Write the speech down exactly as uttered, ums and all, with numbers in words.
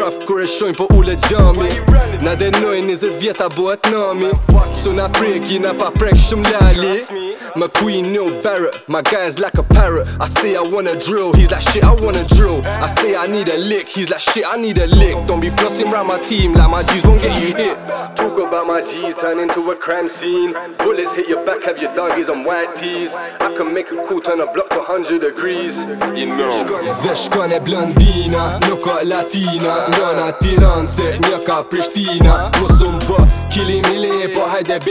rough kur e shojnë po ule gjami. Na denoj njëzet vjeta bohet nami. So na prek jina pa prek shumë lali. My queen no barrett, my guy's like a parrot. I say I wanna drill, he's like shit I wanna drill. I say I need a lick, he's like shit I need a lick. Don't be flossing around my team like my G's won't get you hit. Talk about my G's turn into a crime scene. Bullets hit your back, have your doggies on white tees. I can make a cool turn a block to one hundred degrees. You know. Zesh shkon e blondina, nuk ka latina. Njona Tiran se një ka Prishtina. Mos u bë kilimi le, po hajde